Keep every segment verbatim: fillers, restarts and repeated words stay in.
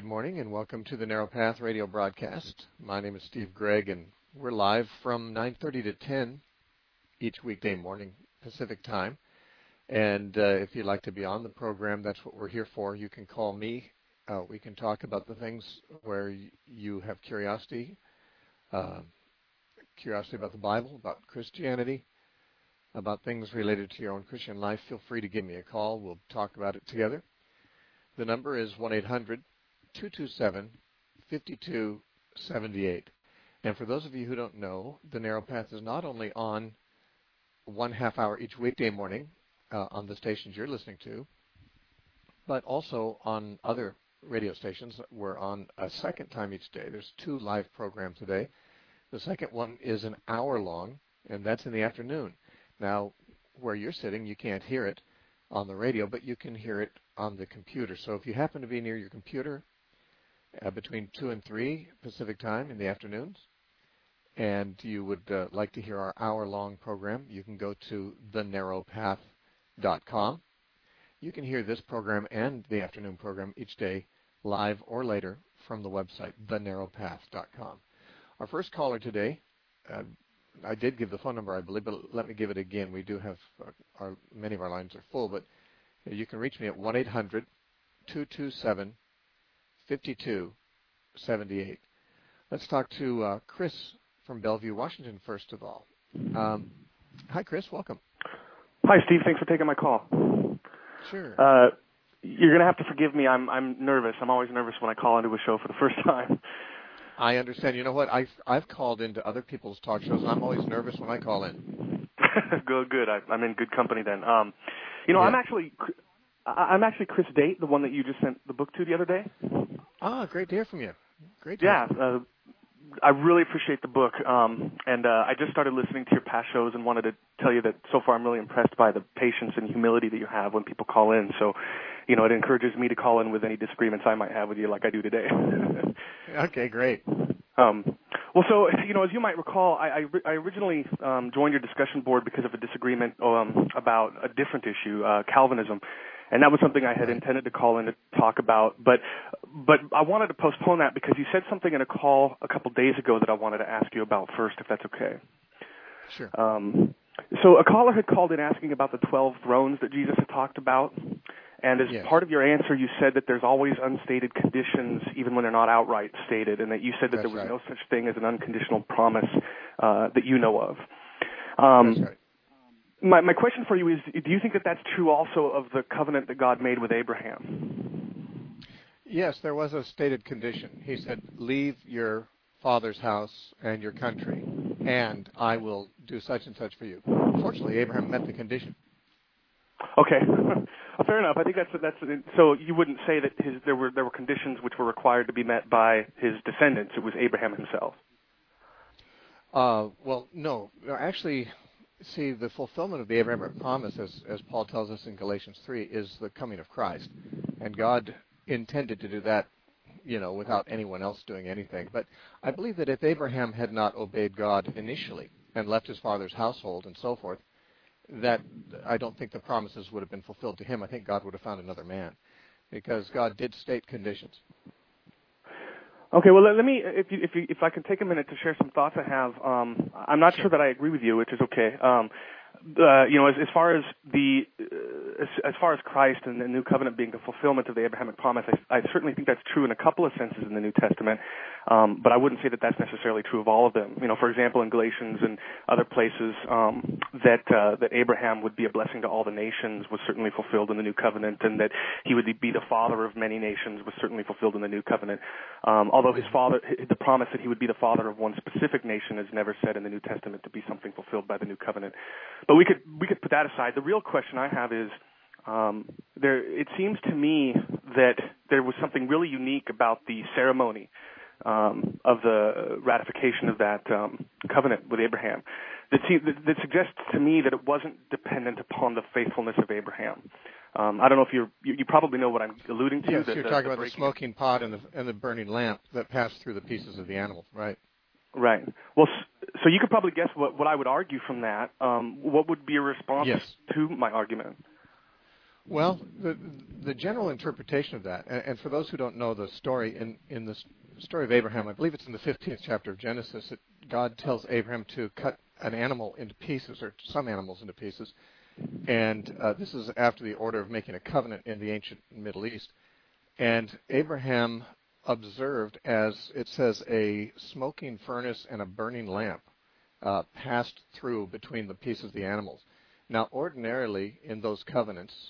morning and welcome to the Narrow Path radio broadcast. My name is Steve Gregg and we're live from nine thirty to ten each weekday morning Pacific time. And uh, if you'd like to be on the program, that's what we're here for. You can call me. Uh, we can talk about the things where y- you have curiosity, uh, curiosity about the Bible, about Christianity, about things related to your own Christian life. Feel free to give me a call. We'll talk about it together. The number is one eight hundred two two seven five two seven eight. And for those of you who don't know, the Narrow Path is not only on one half hour each weekday morning uh, on the stations you're listening to, but also on other radio stations. We're on a second time each day. There's two live programs today. The second one is an hour long, and that's in the afternoon. Now, where you're sitting, you can't hear it on the radio, but you can hear it on the computer. So if you happen to be near your computer uh, between two and three Pacific time in the afternoons, and you would uh, like to hear our hour-long program, you can go to the narrow path dot com. You can hear this program and the afternoon program each day, live or later, from the website, the narrow path dot com. Our first caller today, uh, I did give the phone number, I believe, but let me give it again. We do have, uh, our, many of our lines are full, but you can reach me at one eight hundred two two seven five two seven eight. Let's talk to uh, Chris from Bellevue, Washington, first of all. Um, hi, Chris. Welcome. Hi, Steve. Thanks for taking my call. Sure. Uh, you're going to have to forgive me. I'm I'm nervous. I'm always nervous when I call into a show for the first time. I understand. You know what? I've, I've called into other people's talk shows. I'm always nervous when I call in. good, good. I, I'm in good company then. Um, you know, yeah. I'm actually I'm actually Chris Date, the one that you just sent the book to the other day. Ah, great to hear from you. Great to yeah, hear from you. Uh, I really appreciate the book, um, and uh, I just started listening to your past shows and wanted to tell you that so far I'm really impressed by the patience and humility that you have when people call in. So, you know, it encourages me to call in with any disagreements I might have with you like I do today. Okay, great. Um, well, so, you know, as you might recall, I, I, I originally um, joined your discussion board because of a disagreement um, about a different issue, uh, Calvinism. And that was something I had intended to call in to talk about, but but I wanted to postpone that because you said something in a call a couple days ago that I wanted to ask you about first, if that's okay. Sure. Um, so a caller had called in asking about the twelve thrones that Jesus had talked about, and as yes. part of your answer, you said that there's always unstated conditions, even when they're not outright stated, and that you said that That's there was right. no such thing as an unconditional promise uh, that you know of. Um, That's right. My, my question for you is, do you think that that's true also of the covenant that God made with Abraham? Yes, there was a stated condition. He said, leave your father's house and your country, and I will do such and such for you. Fortunately, Abraham met the condition. Okay. Fair enough. I think that's that's so you wouldn't say that his, there were there were conditions which were required to be met by his descendants. It was Abraham himself. Uh, well, no. Actually, see, the fulfillment of the Abrahamic promise, as, as Paul tells us in Galatians three, is the coming of Christ. And God intended to do that, you know, without anyone else doing anything. But I believe that if Abraham had not obeyed God initially and left his father's household and so forth, that I don't think the promises would have been fulfilled to him. I think God would have found another man, because God did state conditions. Okay, well, let, let me, if you, if you, if I can take a minute to share some thoughts I have. Um, I'm not sure. sure that I agree with you, which is okay. Um, uh, you know, as, as far as the, uh, as, as far as Christ and the new covenant being the fulfillment of the Abrahamic promise, I, I certainly think that's true in a couple of senses in the New Testament. Um, but I wouldn't say that that's necessarily true of all of them. You know, for example, in Galatians and other places, um, that uh, that Abraham would be a blessing to all the nations was certainly fulfilled in the New Covenant, and that he would be the father of many nations was certainly fulfilled in the New Covenant. Um, although his father, the promise that he would be the father of one specific nation is never said in the New Testament to be something fulfilled by the New Covenant. But we could we could put that aside. The real question I have is, um, there. It seems to me that there was something really unique about the ceremony Um, of the ratification of that um, covenant with Abraham, that, see, that, that suggests to me that it wasn't dependent upon the faithfulness of Abraham. Um, I don't know if you're, you, you probably know what I'm alluding to. Yes, the, you're the, talking the about the smoking pot and the, and the burning lamp that passed through the pieces of the animal, right? Right. Well, so you could probably guess what, what I would argue from that. Um, what would be your response yes. to my argument? Well, the the general interpretation of that, and, and for those who don't know the story, in, in the story of Abraham, I believe it's in the fifteenth chapter of Genesis, that God tells Abraham to cut an animal into pieces, or some animals into pieces, and uh, this is after the order of making a covenant in the ancient Middle East. And Abraham observed, as it says, a smoking furnace and a burning lamp uh, passed through between the pieces of the animals. Now, ordinarily, in those covenants,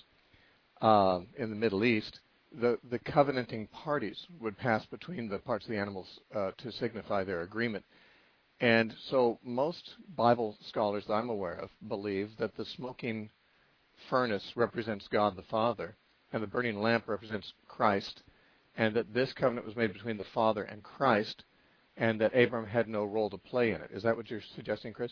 Um, in the Middle East, the, the covenanting parties would pass between the parts of the animals uh, to signify their agreement. And so most Bible scholars that I'm aware of believe that the smoking furnace represents God the Father and the burning lamp represents Christ, and that this covenant was made between the Father and Christ, and that Abraham had no role to play in it. Is that what you're suggesting, Chris?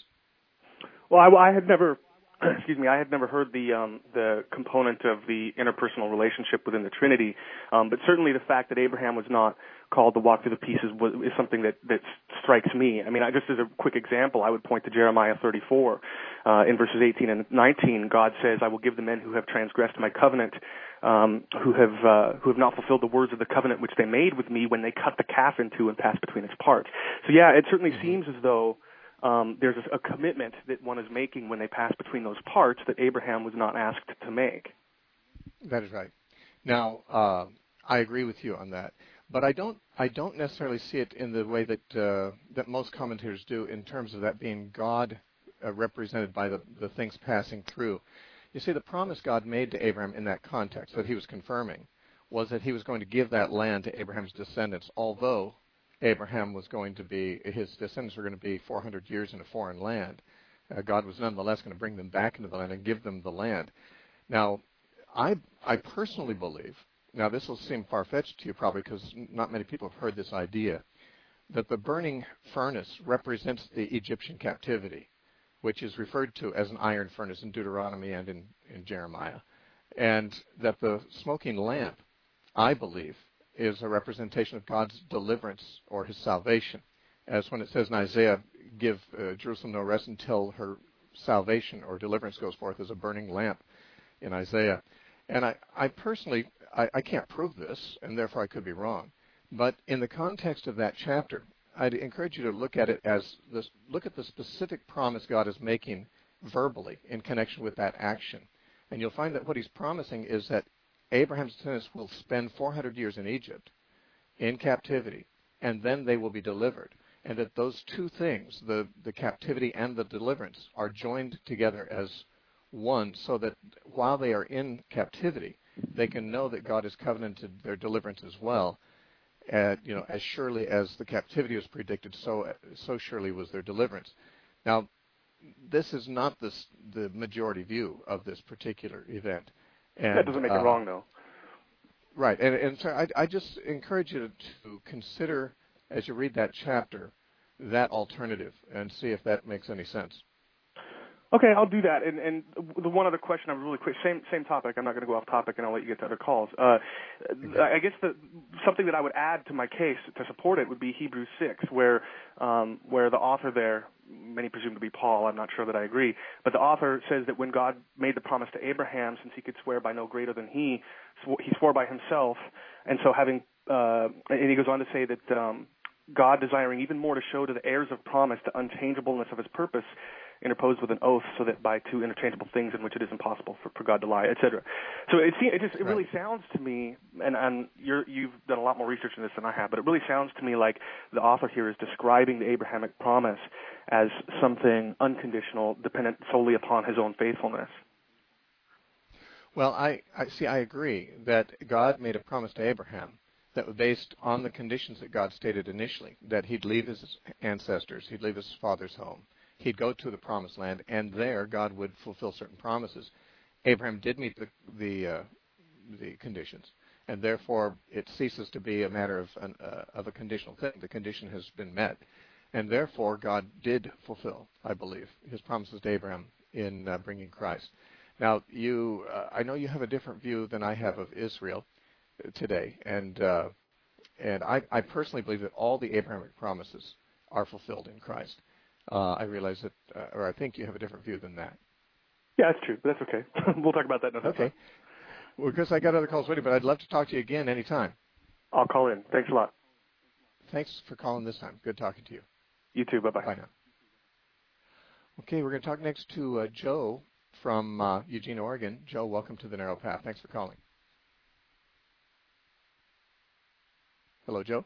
Well, I, I had never... Excuse me. I had never heard the um, the component of the interpersonal relationship within the Trinity, um, but certainly the fact that Abraham was not called to walk through the pieces was, is something that, that strikes me. I mean, I, just as a quick example, I would point to Jeremiah thirty-four. Uh, in verses eighteen and nineteen, God says, "I will give the men who have transgressed my covenant, um, who have uh, who have not fulfilled the words of the covenant which they made with me when they cut the calf in two and passed between its parts." So yeah, it certainly mm-hmm. seems as though Um, there's a, a commitment that one is making when they pass between those parts that Abraham was not asked to make. That is right. Now, uh, I agree with you on that, but I don't. I don't necessarily see it in the way that uh, that most commentators do, in terms of that being God uh, represented by the, the things passing through. You see, the promise God made to Abraham in that context that He was confirming was that He was going to give that land to Abraham's descendants, although Abraham was going to be, his descendants were going to be four hundred years in a foreign land. Uh, God was nonetheless going to bring them back into the land and give them the land. Now, I I personally believe, now this will seem far-fetched to you probably because not many people have heard this idea, that the burning furnace represents the Egyptian captivity, which is referred to as an iron furnace in Deuteronomy and in, in Jeremiah, and that the smoking lamp, I believe, is a representation of God's deliverance or His salvation. As when it says in Isaiah, give uh, Jerusalem no rest until her salvation or deliverance goes forth as a burning lamp in Isaiah. And I, I personally, I, I can't prove this, and therefore I could be wrong. But in the context of that chapter, I'd encourage you to look at it as, this, look at the specific promise God is making verbally in connection with that action. And you'll find that what He's promising is that Abraham's descendants will spend four hundred years in Egypt in captivity, and then they will be delivered. And that those two things, the, the captivity and the deliverance, are joined together as one, so that while they are in captivity, they can know that God has covenanted their deliverance as well. Uh, you know, as surely as the captivity was predicted, so so surely was their deliverance. Now, this is not this, the majority view of this particular event. And, that doesn't make uh, it wrong, though. Right. And, and so I, I just encourage you to, to consider, as you read that chapter, that alternative and see if that makes any sense. Okay, I'll do that. And, and the one other question, I'm really quick, same same topic. I'm not going to go off topic, and I'll let you get to other calls. Uh, okay. I guess the, something that I would add to my case to support it would be Hebrews six, where um, where the author there, many presume to be Paul, I'm not sure that I agree, but the author says that when God made the promise to Abraham, since He could swear by no greater than He, He swore by Himself, and so having, uh, and he goes on to say that um, God, desiring even more to show to the heirs of promise the unchangeableness of His purpose, interposed with an oath, so that by two interchangeable things in which it is impossible for, for God to lie, et cetera. So it, it just it right. really sounds to me, and, and you're, you've done a lot more research on this than I have, but it really sounds to me like the author here is describing the Abrahamic promise as something unconditional, dependent solely upon his own faithfulness. Well, I, I see. I agree that God made a promise to Abraham that was based on the conditions that God stated initially, that he'd leave his ancestors, he'd leave his father's home, he'd go to the promised land, and there God would fulfill certain promises. Abraham did meet the the, uh, the conditions, and therefore it ceases to be a matter of an, uh, of a conditional thing. The condition has been met, and therefore God did fulfill, I believe, His promises to Abraham in uh, bringing Christ. Now, you, uh, I know you have a different view than I have of Israel today, and uh, and I, I personally believe that all the Abrahamic promises are fulfilled in Christ. Uh, I realize that, uh, or I think you have a different view than that. Yeah, that's true, but that's okay. We'll talk about that in another Okay. time. Well, because I got other calls waiting, but I'd love to talk to you again anytime. I'll call in. Thanks a lot. Thanks for calling this time. Good talking to you. You too. Bye-bye. Bye now. Okay, we're going to talk next to uh, Joe from uh, Eugene, Oregon. Joe, welcome to The Narrow Path. Thanks for calling. Hello, Joe.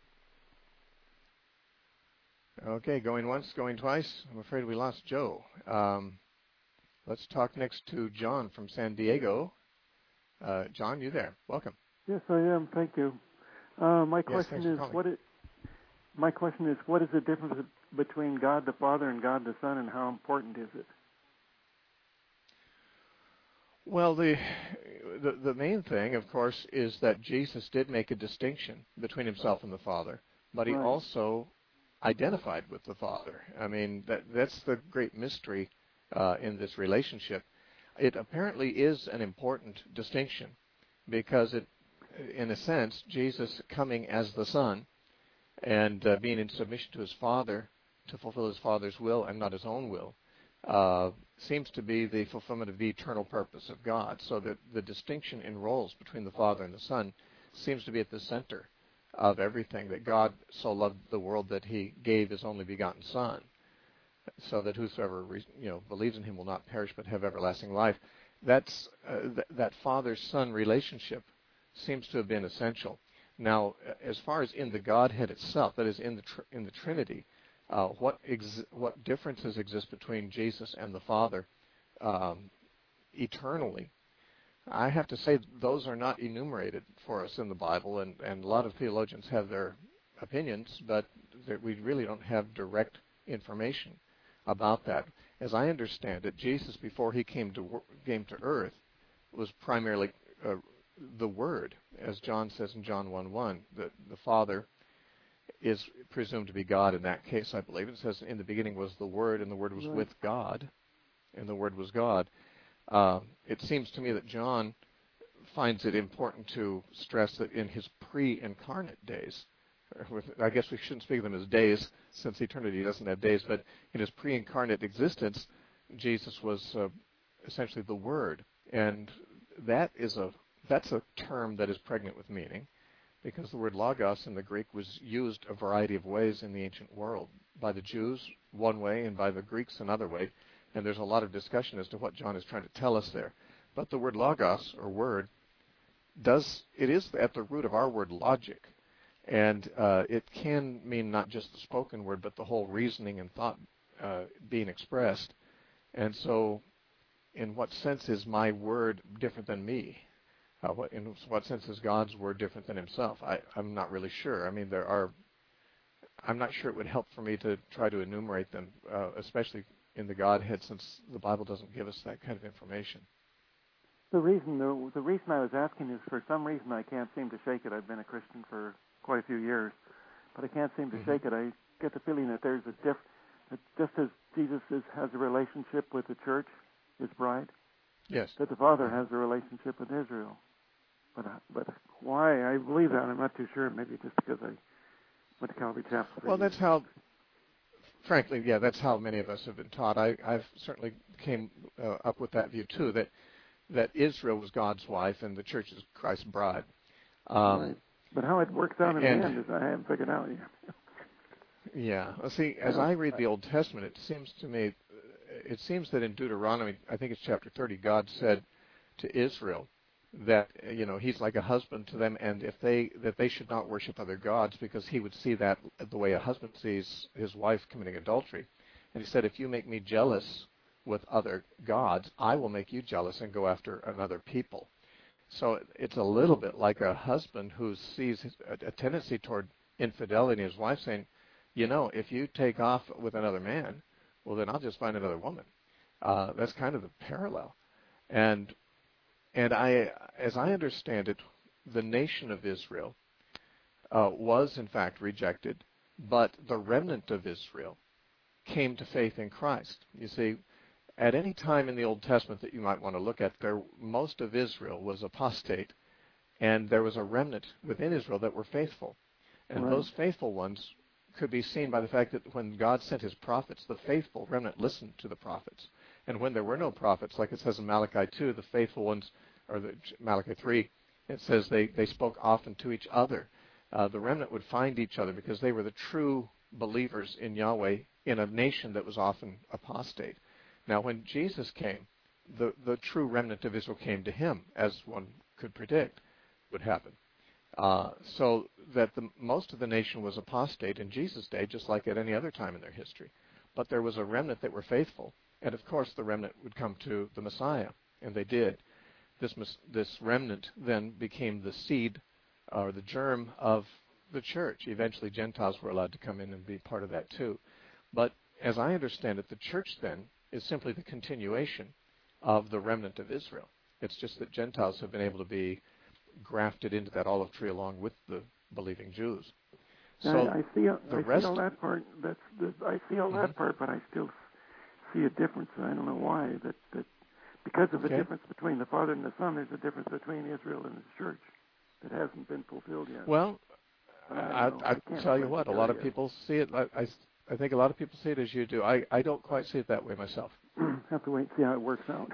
Okay, going once, going twice. I'm afraid we lost Joe. Um, let's talk next to John from San Diego. Uh, John, you there? Welcome. Yes, I am. Thank you. Uh, my question yes, is what it, my question is what is the difference between God the Father and God the Son, and how important is it? Well, the, the the main thing, of course, is that Jesus did make a distinction between himself and the Father, but he Right. also identified with the Father. I mean, that that's the great mystery uh, in this relationship. It apparently is an important distinction because it, in a sense, Jesus coming as the Son and uh, being in submission to his Father to fulfill his Father's will and not his own will uh, seems to be the fulfillment of the eternal purpose of God. So that the distinction in roles between the Father and the Son seems to be at the center of everything, that God so loved the world that he gave his only begotten Son, so that whosoever you know believes in him will not perish but have everlasting life. That's uh, th- that father-son relationship seems to have been essential. Now, as far as in the Godhead itself, that is in the tr- in the Trinity, uh, what ex- what differences exist between Jesus and the Father um, eternally? I have to say those are not enumerated for us in the Bible, and, and a lot of theologians have their opinions, but we really don't have direct information about that. As I understand it, Jesus, before he came to came to earth, was primarily uh, the Word, as John says in John one one. The, the Father is presumed to be God in that case, I believe. It says, in the beginning was the Word, and the Word was Right. with God, and the Word was God. Uh, it seems to me that John finds it important to stress that in his pre-incarnate days, I guess we shouldn't speak of them as days, since eternity doesn't have days, but in his pre-incarnate existence, Jesus was uh, essentially the Word. And that is a that's a term that is pregnant with meaning, because the word logos in the Greek was used a variety of ways in the ancient world, by the Jews one way and by the Greeks another way, and there's a lot of discussion as to what John is trying to tell us there. But the word logos, or word, does it is at the root of our word logic. And uh, it can mean not just the spoken word, but the whole reasoning and thought uh, being expressed. And so, in what sense is my word different than me? Uh, what, in what sense is God's word different than himself? I, I'm not really sure. I mean, there are. I'm not sure it would help for me to try to enumerate them, uh, especially in the Godhead, since the Bible doesn't give us that kind of information. The reason the, the reason I was asking is for some reason I can't seem to shake it. I've been a Christian for quite a few years, but I can't seem to Mm-hmm. shake it. I get the feeling that there's a diff, that just as Jesus is, has a relationship with the church, his bride, Yes. that the Father has a relationship with Israel. But uh, but why I believe that, I'm not too sure. Maybe just because I went to Calvary Chapel. Well, that's how, frankly, yeah, that's how many of us have been taught. I, I've certainly came uh, up with that view too, that that Israel was God's wife and the church is Christ's bride. Um, right. But how it works out in and, the end is I haven't figured out yet. Yeah. Well, see, as I read the Old Testament, it seems to me, it seems that in Deuteronomy, I think it's chapter thirty, God said to Israel that, you know, he's like a husband to them, and if they that they should not worship other gods, because he would see that the way a husband sees his wife committing adultery. And he said, if you make me jealous with other gods, I will make you jealous and go after another people. So it's a little bit like a husband who sees a, a tendency toward infidelity in his wife, saying, you know, if you take off with another man, well, then I'll just find another woman. Uh, that's kind of the parallel. And and I, as I understand it, the nation of Israel uh, was in fact rejected, but the remnant of Israel came to faith in Christ. You see, at any time in the Old Testament that you might want to look at, there most of Israel was apostate, and there was a remnant within Israel that were faithful. And Right. those faithful ones could be seen by the fact that when God sent his prophets, the faithful remnant listened to the prophets. And when there were no prophets, like it says in Malachi two, the faithful ones or the Malachi three, it says they, they spoke often to each other. Uh, the remnant would find each other because they were the true believers in Yahweh in a nation that was often apostate. Now, when Jesus came, the, the true remnant of Israel came to him, as one could predict would happen. Uh, so that the, most of the nation was apostate in Jesus' day, just like at any other time in their history. But there was a remnant that were faithful, and of course the remnant would come to the Messiah, and they did. This this remnant then became the seed or the germ of the church. Eventually Gentiles were allowed to come in and be part of that too. But as I understand it, the church then is simply the continuation of the remnant of Israel. It's just that Gentiles have been able to be grafted into that olive tree along with the believing Jews. So I, I see, the I rest, see all that part. That's, that, I see all mm-hmm. that part, but I still see a difference. I don't know why. That that because of the okay. difference between the Father and the Son, there's a difference between Israel and the church that hasn't been fulfilled yet. Well, I, I, I, I tell you what, a lot of yet. people see it. I, I, I think a lot of people see it as you do. I, I don't quite see it that way myself. Have to wait and see how it works out.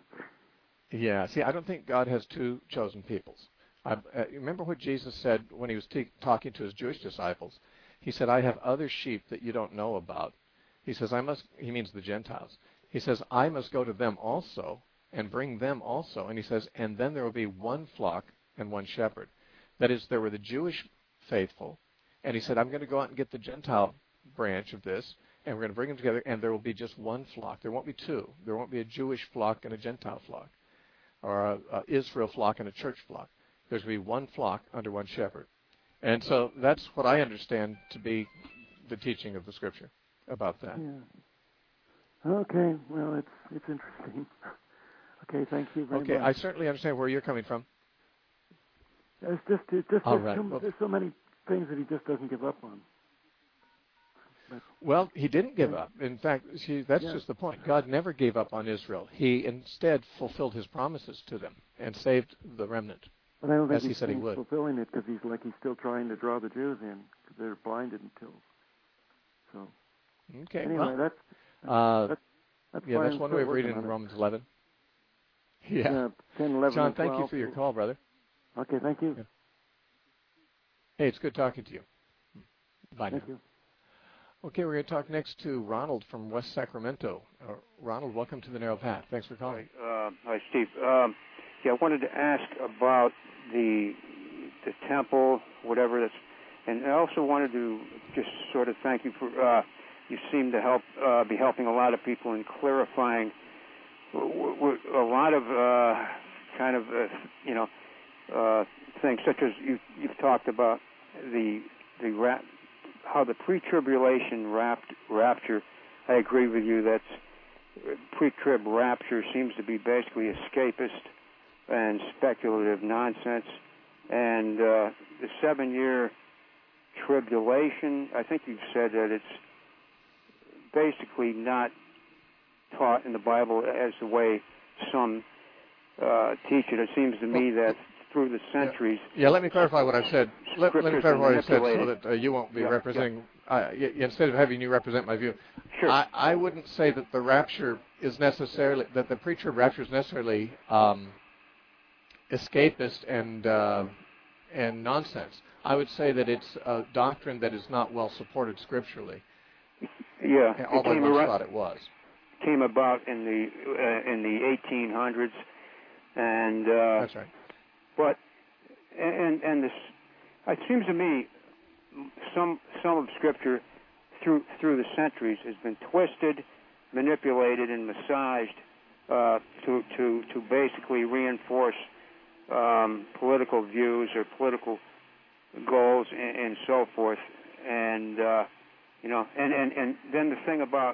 Yeah. See, I don't think God has two chosen peoples. I, uh, remember what Jesus said when he was t- talking to his Jewish disciples? He said, "I have other sheep that you don't know about." He says, "I must." He means the Gentiles. He says, "I must go to them also and bring them also." And he says, "And then there will be one flock and one shepherd." That is, there were the Jewish faithful, and he said, "I'm going to go out and get the Gentile branch of this, and we're going to bring them together, and there will be just one flock. There won't be two. There won't be a Jewish flock and a Gentile flock, or a, a Israel flock and a church flock. There's going to be one flock under one shepherd." And so that's what I understand to be the teaching of the Scripture about that. Yeah. Okay. Well, it's it's interesting. Okay. Thank you very okay, much. Okay. I certainly understand where you're coming from. It's just it's just All there's, right. so, well, there's so many things that he just doesn't give up on. But, well, he didn't give up. In fact, see, that's yeah. just the point. God never gave up on Israel. He instead fulfilled his promises to them and saved the remnant. But I don't think as he he's said he would. fulfilling it because he's like he's still trying to draw the Jews in because they're blinded until. So. Okay. Anyway, well, that's, uh, that's, that's yeah, that's I'm one way of reading in Romans eleven. Yeah. yeah ten, eleven, John, and thank twelve. you for your call, brother. Okay, thank you. Yeah. Hey, it's good talking to you. Bye Thank now. you. Okay, we're going to talk next to Ronald from West Sacramento. Uh, Ronald, welcome to the Narrow Path. Thanks for calling. Hi, uh, hi Steve. Um, yeah, I wanted to ask about the the temple, whatever that's, and I also wanted to just sort of thank you for uh, you seem to help uh, be helping a lot of people in clarifying w- w- a lot of uh, kind of uh, you know uh, things such as you you've talked about the the ra- how the pre-tribulation rapt- rapture. I agree with you. That's pre-trib rapture seems to be basically escapist and speculative nonsense. And uh, the seven-year tribulation, I think you've said that it's basically not taught in the Bible as the way some uh, teach it. It seems to me that through the centuries... Yeah, yeah let me clarify what I've said. Let, let me clarify what I said so that uh, you won't be yeah, representing... Yeah. Uh, y- instead of having you represent my view, sure. I, I wouldn't say that the rapture is necessarily... that the pre-trib rapture is necessarily um, escapist and... Uh, and nonsense. I would say that it's a doctrine that is not well supported scripturally. Yeah, although I once around, thought it was. Came about in the uh, in the eighteen hundreds, and uh, that's right. But and and this, it seems to me, some some of Scripture through through the centuries has been twisted, manipulated, and massaged uh, to to to basically reinforce Um, political views or political goals and, and so forth, and uh, you know, and, and, and then the thing about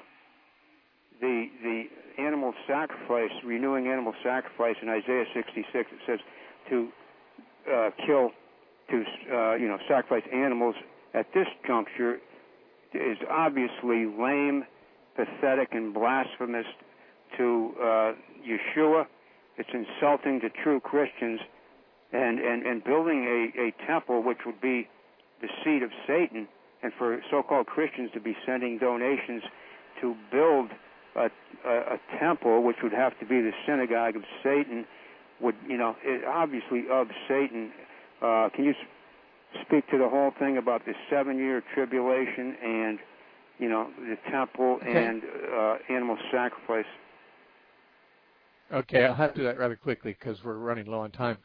the the animal sacrifice, renewing animal sacrifice in Isaiah sixty-six, it says to uh, kill, to uh, you know, sacrifice animals at this juncture is obviously lame, pathetic, and blasphemous to uh, Yeshua. It's insulting to true Christians, and, and, and building a, a temple which would be the seat of Satan, and for so-called Christians to be sending donations to build a, a, a temple which would have to be the synagogue of Satan would, you know, it, obviously of Satan. Uh, can you s- speak to the whole thing about the seven-year tribulation and, you know, the temple okay. and uh, animal sacrifice? Okay, I'll have to do that rather quickly because we're running low on time.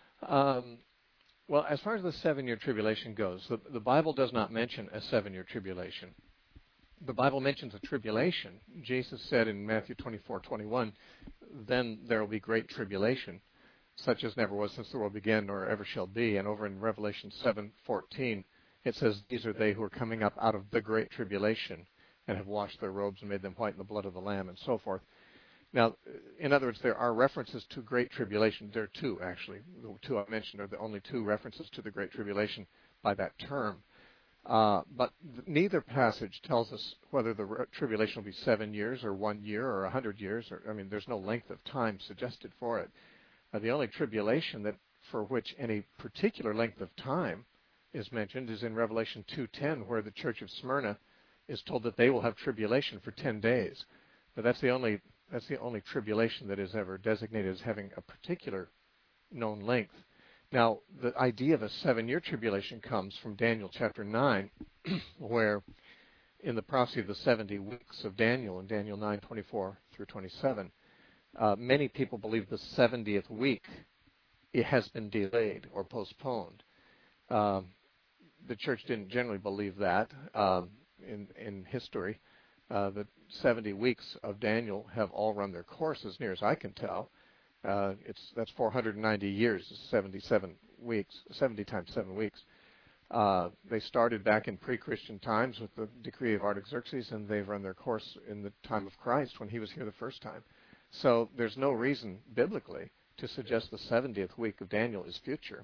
Um, well, as far as the seven-year tribulation goes, the, the Bible does not mention a seven-year tribulation. The Bible mentions a tribulation. Jesus said in Matthew twenty-four twenty-one, then there will be great tribulation, such as never was since the world began nor ever shall be. And over in Revelation seven fourteen, it says, these are they who are coming up out of the great tribulation and have washed their robes and made them white in the blood of the Lamb, and so forth. Now, in other words, there are references to great tribulation. There are two, actually. The two I mentioned are the only two references to the great tribulation by that term. Uh, but th- neither passage tells us whether the re- tribulation will be seven years or one year or a hundred years. Or, I mean, there's no length of time suggested for it. Uh, the only tribulation that for which any particular length of time is mentioned is in Revelation two ten, where the church of Smyrna is told that they will have tribulation for ten days. But that's the only that's the only tribulation that is ever designated as having a particular known length. Now, the idea of a seven-year tribulation comes from Daniel chapter nine, where in the prophecy of the seventy weeks of Daniel, in Daniel nine twenty-four through twenty-seven, uh, many people believe the seventieth week it has been delayed or postponed. Um, the church didn't generally believe that um, in, in history. Uh, the seventy weeks of Daniel have all run their course, as near as I can tell. Uh, it's that's four hundred ninety years, seventy-seven weeks, seventy times seven weeks. Uh, they started back in pre-Christian times with the decree of Artaxerxes, and they've run their course in the time of Christ when he was here the first time. So there's no reason biblically to suggest the seventieth week of Daniel is future.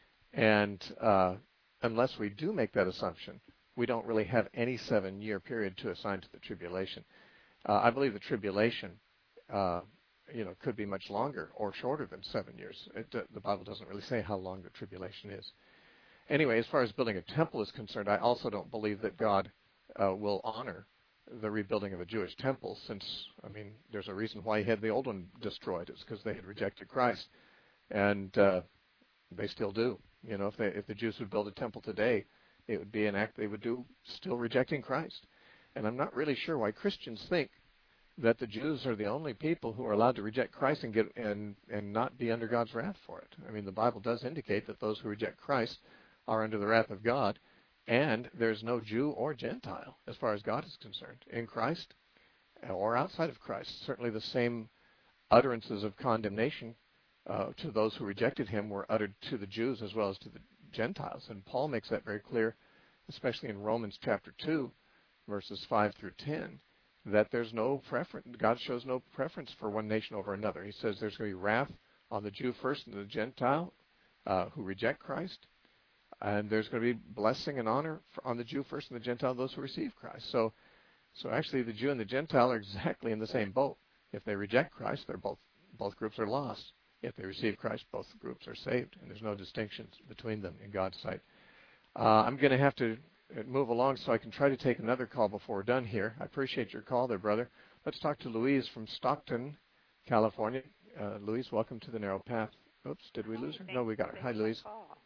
And uh, unless we do make that assumption, we don't really have any seven-year period to assign to the tribulation. Uh, I believe the tribulation, uh, you know, could be much longer or shorter than seven years. It, uh, the Bible doesn't really say how long the tribulation is. Anyway, as far as building a temple is concerned, I also don't believe that God uh, will honor the rebuilding of a Jewish temple, since, I mean, there's a reason why he had the old one destroyed. It's because they had rejected Christ, and uh, they still do. You know, if they, if the Jews would build a temple today, it would be an act they would do still rejecting Christ. And I'm not really sure why Christians think that the Jews are the only people who are allowed to reject Christ and get and and not be under God's wrath for it. I mean, the Bible does indicate that those who reject Christ are under the wrath of God, and there's no Jew or Gentile as far as God is concerned in Christ or outside of Christ. Certainly the same utterances of condemnation uh, to those who rejected him were uttered to the Jews as well as to the Gentiles, and Paul makes that very clear, especially in Romans chapter two, verses five through ten, that there's no preference. God shows no preference for one nation over another. He says there's going to be wrath on the Jew first and the Gentile uh, who reject Christ, and there's going to be blessing and honor on the Jew first and the Gentile, those who receive Christ. So, so actually, the Jew and the Gentile are exactly in the same boat. If they reject Christ, they're both both groups are lost. If they receive Christ, both groups are saved, and there's no distinctions between them in God's sight. Uh, I'm going to have to move along so I can try to take another call before we're done here. I appreciate your call there, brother. Let's talk to Louise from Stockton, California. Uh, Louise, welcome to the Narrow Path. Oops, did we lose her? No, we got her. Hi, Louise.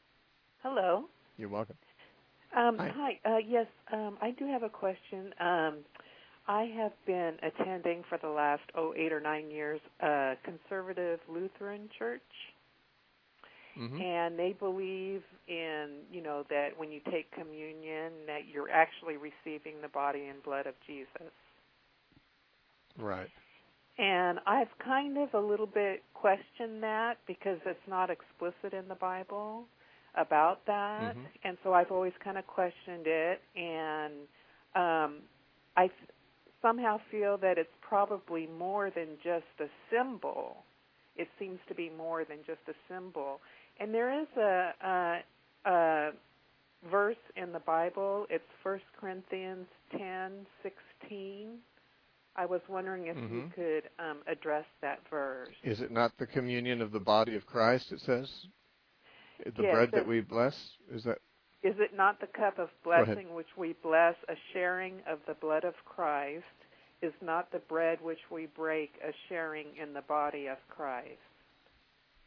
Hello. You're welcome. Um, hi. Hi. Uh, yes, um, I do have a question. Um, I have been attending for the last, oh, eight or nine years, a conservative Lutheran church. Mm-hmm. And they believe in, you know, that when you take communion, that you're actually receiving the body and blood of Jesus. Right. And I've kind of a little bit questioned that because it's not explicit in the Bible about that. Mm-hmm. And so I've always kind of questioned it. And um, I f- somehow feel that it's probably more than just a symbol. It seems to be more than just a symbol. And there is a, a, a verse in the Bible. It's First Corinthians ten sixteen. I was wondering if mm-hmm. you could um, address that verse. Is it not the communion of the body of Christ, it says? The yes, bread that we bless? Is that? Is it not the cup of blessing which we bless, a sharing of the blood of Christ? Is not the bread which we break a sharing in the body of Christ?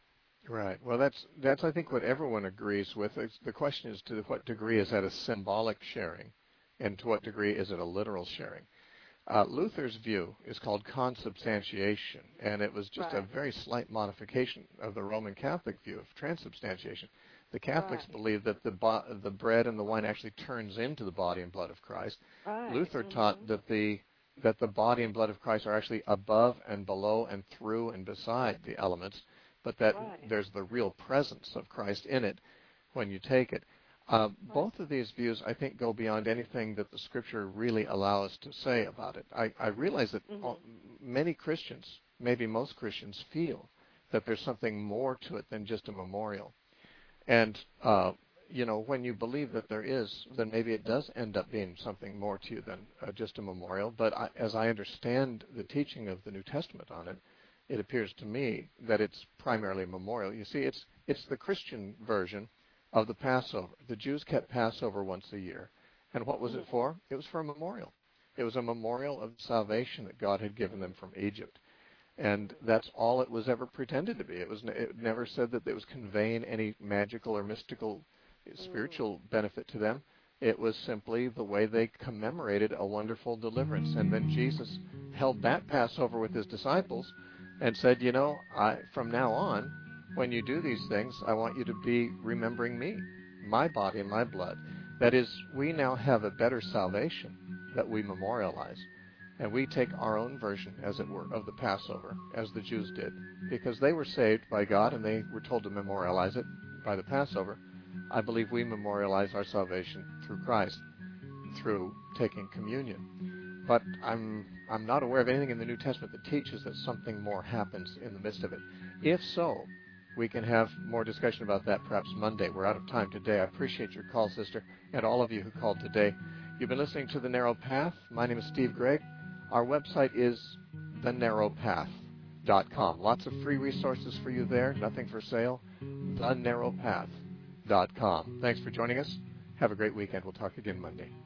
Right. Well, that's that's I think what everyone agrees with. It's, the question is to what degree is that a symbolic sharing, and to what degree is it a literal sharing? Uh, Luther's view is called consubstantiation, and it was just right. a very slight modification of the Roman Catholic view of transubstantiation. The Catholics right. believe that the bo- the bread and the wine actually turns into the body and blood of Christ. Right. Luther mm-hmm. taught that the that the body and blood of Christ are actually above and below and through and beside the elements, but that right. there's the real presence of Christ in it when you take it. Uh, right. Both of these views, I think, go beyond anything that the Scripture really allows us to say about it. I, I realize that mm-hmm. all, many Christians, maybe most Christians, feel that there's something more to it than just a memorial. And, uh, you know, when you believe that there is, then maybe it does end up being something more to you than uh, just a memorial. But I, as I understand the teaching of the New Testament on it, it appears to me that it's primarily memorial. You see, it's it's the Christian version of the Passover. The Jews kept Passover once a year. And what was it for? It was for a memorial. It was a memorial of salvation that God had given them from Egypt. And that's all it was ever pretended to be. It was it never said that it was conveying any magical or mystical spiritual benefit to them. It was simply the way they commemorated a wonderful deliverance. And then Jesus held that Passover with his disciples and said, you know, I, from now on, when you do these things, I want you to be remembering me, my body and my blood. That is, we now have a better salvation that we memorialize. And we take our own version, as it were, of the Passover, as the Jews did, because they were saved by God and they were told to memorialize it by the Passover. I believe we memorialize our salvation through Christ, through taking communion. But I'm I'm not aware of anything in the New Testament that teaches that something more happens in the midst of it. If so, we can have more discussion about that perhaps Monday. We're out of time today. I appreciate your call, sister, and all of you who called today. You've been listening to The Narrow Path. My name is Steve Gregg. Our website is the narrow path dot com. Lots of free resources for you there. Nothing for sale. the narrow path dot com. Thanks for joining us. Have a great weekend. We'll talk again Monday.